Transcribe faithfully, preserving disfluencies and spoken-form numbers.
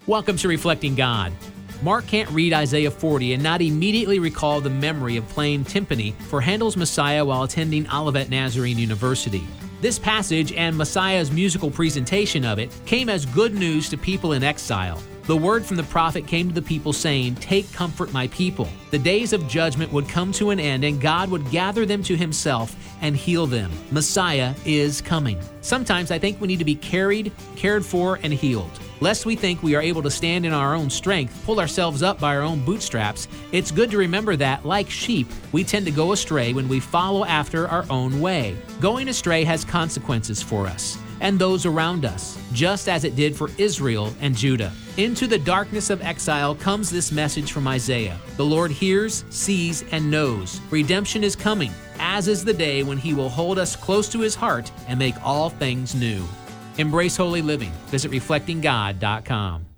Welcome to Reflecting God. Mark can't read Isaiah forty and not immediately recall the memory of playing timpani for Handel's Messiah while attending Olivet Nazarene University. This passage and Messiah's musical presentation of it came as good news to people in exile. The word from the prophet came to the people saying, "Take comfort, my people." The days of judgment would come to an end and God would gather them to himself and heal them. Messiah is coming. Sometimes I think we need to be carried, cared for, and healed. Lest we think we are able to stand in our own strength, pull ourselves up by our own bootstraps, it's good to remember that, like sheep, we tend to go astray when we follow after our own way. Going astray has consequences for us and those around us, just as it did for Israel and Judah. Into the darkness of exile comes this message from Isaiah. The Lord hears, sees, and knows. Redemption is coming, as is the day when he will hold us close to his heart and make all things new. Embrace holy living. Visit reflecting god dot com.